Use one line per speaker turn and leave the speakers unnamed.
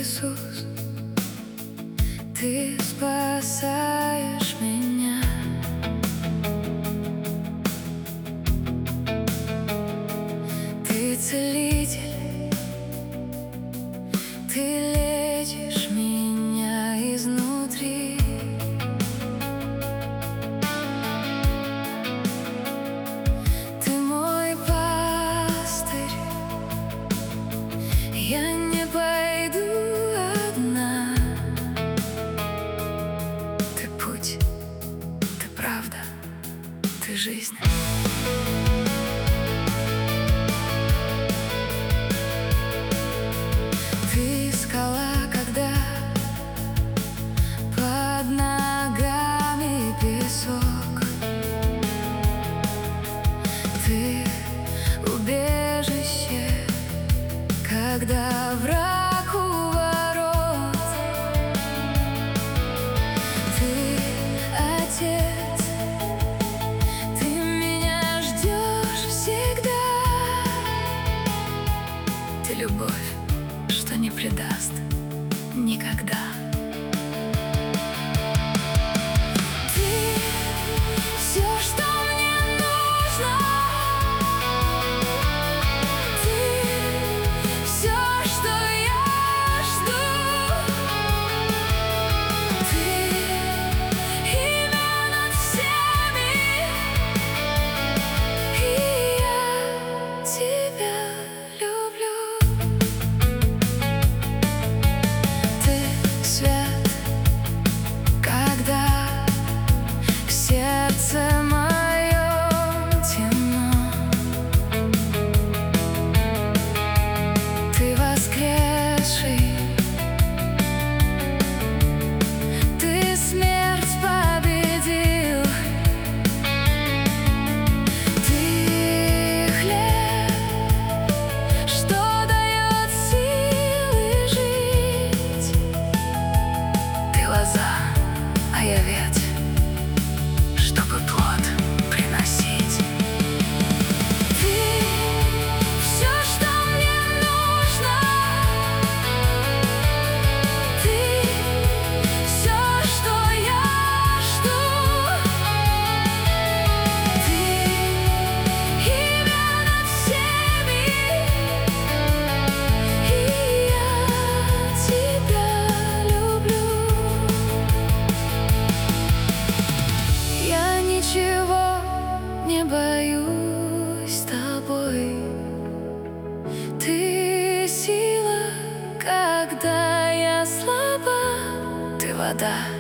Иисус, Ты спасаешь меня. Ты целитель, Ты лечишь меня изнутри. Ты мой пастырь, я не пойду одна. Ты путь, ты правда, ты жизнь. Ты скала, когда под ногами песок. Ты убежище, когда враг у ворот. Ты отец, ты меня ждешь всегда. Ты любовь, что не предаст никогда. Ты все, что мне нужно. Ты все, что я жду. Ты имя над всеми, и я тебя люблю. Когда в сердце моем темно, Ты воскресший, Ты смерть победил. Ты хлеб, что дает силы жить. Ты лоза, а я ветвь, чтобы плод приносить. Ты все, что мне нужно. Ты все, что я жду. Ты имя над всеми, и я тебя люблю. Я ничего не боюсь с тобой. Ты сила, когда я слаба. Ты вода,